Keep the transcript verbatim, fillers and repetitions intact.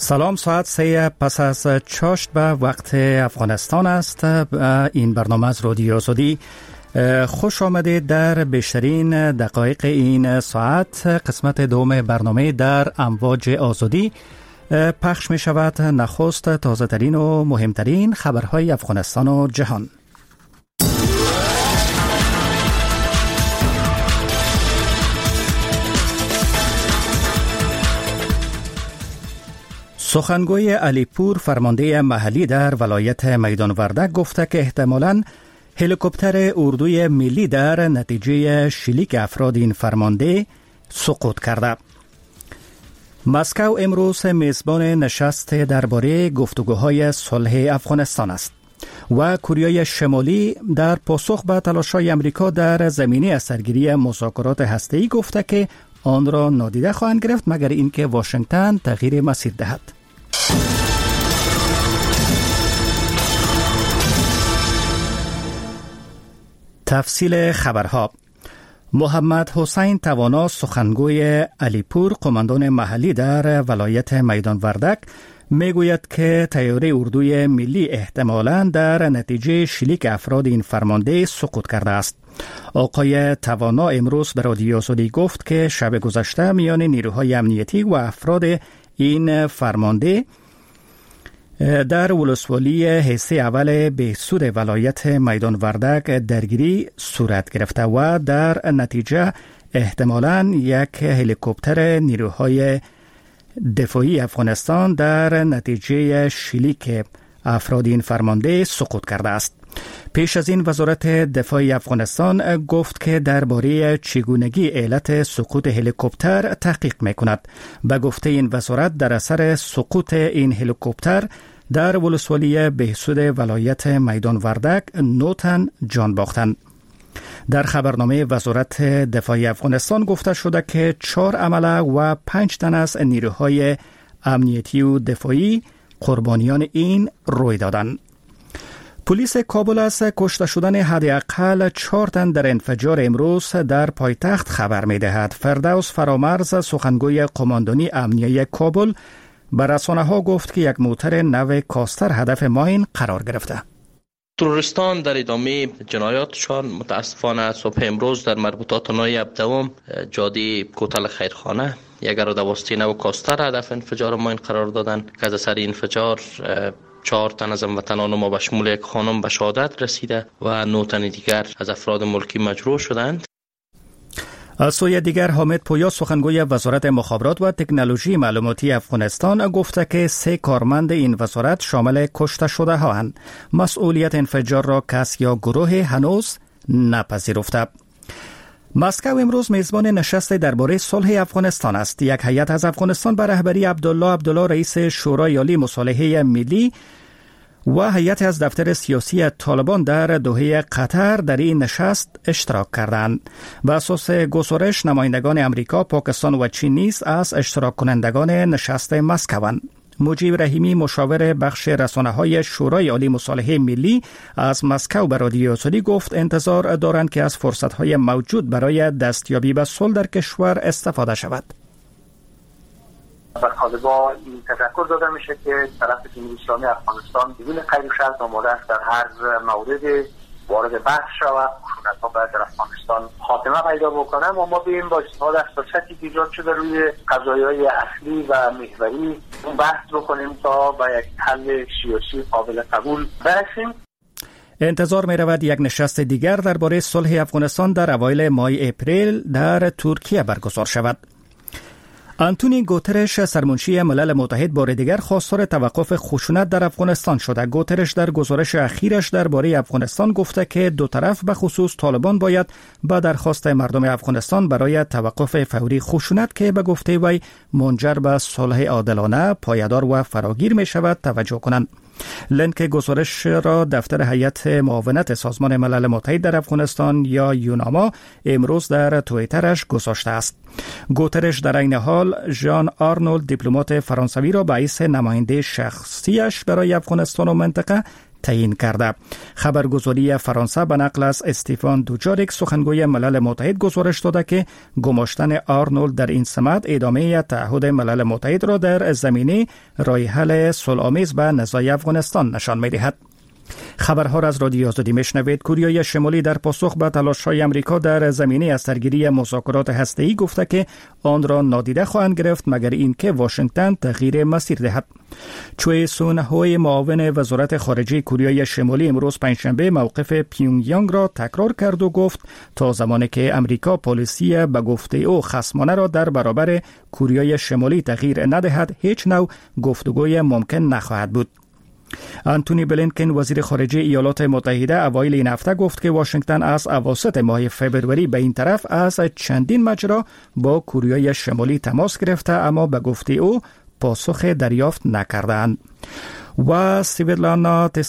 سلام، ساعت سه پس از چاشت به وقت افغانستان است. این برنامه از رادیو آزادی. خوش آمدید در بیشترین دقایق این ساعت. قسمت دوم برنامه در امواج آزادی پخش می شود. نخست تازه ترین و مهمترین خبرهای افغانستان و جهان. سخنگوی علیپور فرمانده محلی در ولایت میدان وردک گفته که احتمالاً هلیکوپتر اردوی ملی در نتیجه شلیک افراد این فرمانده سقوط کرده. مسکو امروز میزبان نشست درباره گفتگوهای صلح افغانستان است و کره شمالی در پاسخ به تلاش‌های آمریکا در زمینه از سرگیری مذاکرات هسته‌ای گفته که آن را نادیده خواهند گرفت مگر اینکه واشنگتن تغییر مسیر دهد. تفصیل خبرها. محمد حسین توانا سخنگوی علیپور قماندان محلی در ولایت میدان وردک میگوید که طیاره اردوی ملی احتمالاً در نتیجه شلیک افراد این فرمانده سقوط کرده است. آقای توانا امروز به رادیو آزادی گفت که شب گذشته میان نیروهای امنیتی و افراد این فرمانده در ولسوالی حصه اول بهسود ولایت میدان وردک درگیری صورت گرفته و در نتیجه احتمالاً یک هلیکوپتر نیروهای دفاعی افغانستان در نتیجه شلیک افراد این فرمانده سقوط کرده است. پیش از این وزارت دفاع افغانستان گفت که درباره چگونگی علت سقوط هلیکوپتر تحقیق می‌کند. به گفته این وزارت در اثر سقوط این هلیکوپتر در ولسوالی بهسود ولایت میدان وردک نه تن جان باختند. در خبرنامه وزارت دفاع افغانستان گفته شده که چهار عمله و پنج تن از نیروهای امنیتی و دفاعی قربانیان این روی دادند. پلیس کابل از کشته شدن حداقل چهار تن در انفجار امروز در پایتخت خبر می دهد. فردوس فرامرز سخنگوی قماندانی امنیه کابل به رسانه ها گفت که یک موتر نو کاستر هدف ماین قرار گرفته. تروریستان در ادامه جنایاتشان متاسفانه صبح امروز در مربوطات نایب دوم جاده کوتل خیرخانه یک دواسطه نو کاستر هدف انفجار ماین قرار دادند که از اثر انفجار چهار تن از هموطنان ما به شمول یک خانم به شهادت رسیده و نه تن دیگر از افراد ملکی مجروح شدند. از سوی دیگر حامد پویا سخنگوی وزارت مخابرات و تکنولوژی معلوماتی افغانستان گفته که سه کارمند این وزارت شامل کشته شده هاند. مسئولیت انفجار را کس یا گروه هنوز نپذیرفته. مسکو امروز میزبان نشست درباره صلح افغانستان است. یک هیئت از افغانستان به رهبری عبدالله عبدالله رئیس شورای عالی مصالحه ملی و هیئت از دفتر سیاسی طالبان در دوحه قطر در این نشست اشتراک کردند. به اساس گزارش نمایندگان امریکا، پاکستان و چین نیز از اشتراک کنندگان نشست مسکوند. مجیب رحیمی مشاور بخش رسانه‌های شورای عالی مصالحه ملی از مسکو به رادیو آزادی گفت انتظار دارند که از فرصت‌های موجود برای دستیابی به صلح در کشور استفاده شود. به طالبان این تذکر داده میشه که طرف جمهوری اسلامی افغانستان بدون قید و شرط آماده است در هر مورد وارد بحث شود، خشونت‌ها باید در افغانستان خاتمه پیدا بکنه و ما بیم با استفاده از فرصتی که ایجاد شده روی قضایای اصلی و محوری اون بحث بکنیم تا به یک حل سیاسی قابل قبول برسیم. انتظار می رود یک نشست دیگر درباره صلح افغانستان در اوایل ماه اپریل در ترکیه برگزار شود. آنتونی گوترش سرمنشی ملل متحد بار دیگر خواستار توقف خشونت در افغانستان شده. گوترش در گزارش اخیرش درباره افغانستان گفته که دو طرف به خصوص طالبان باید با درخواست مردم افغانستان برای توقف فوری خشونت که به گفته وی منجر به صلح عادلانه، پایدار و فراگیر می شود توجه کنند. لینک گزارش را دفتر هیئت معاونت سازمان ملل متحد در افغانستان یا یوناما امروز در توییترش گذاشته است. گوترش در این حال ژان آرنولد دیپلمات فرانسوی را به حیث نماینده شخصیش برای افغانستان و منطقه تعیین کرده. خبرگزاری فرانسه به نقل از استیفان دوجاریک سخنگوی ملل متحد گزارش داده که گماشتن آرنولد در این سمت ادامه تعهد ملل متحد را در زمینه راه حل صلح‌آمیز به نزاع افغانستان نشان می‌دهد. خبرها را از رادیو آزادی میشنوید. کوریای شمالی در پاسخ به تلاش‌های آمریکا در زمینه از سرگیری مذاکرات هسته‌ای گفته که آن را نادیده خواهند گرفت مگر اینکه واشنگتن تغییر مسیر دهد. چوی سون هوی معاون وزارت خارجه کوریای شمالی امروز پنجشنبه موقف پیونگ یانگ را تکرار کرد و گفت تا زمانی که آمریکا پالیسی به گفته او خصمانه را در برابر کوریای شمالی تغییر ندهد هیچ نوع گفتگوی ممکن نخواهد بود. آنتونی بلینکن وزیر خارجه ایالات متحده اوایل این هفته گفت که واشنگتن از اواسط ماه فبروری به این طرف از چندین مجرا با کوریای شمالی تماس گرفته اما به گفته او پاسخ دریافت نکردند. و سویتلانا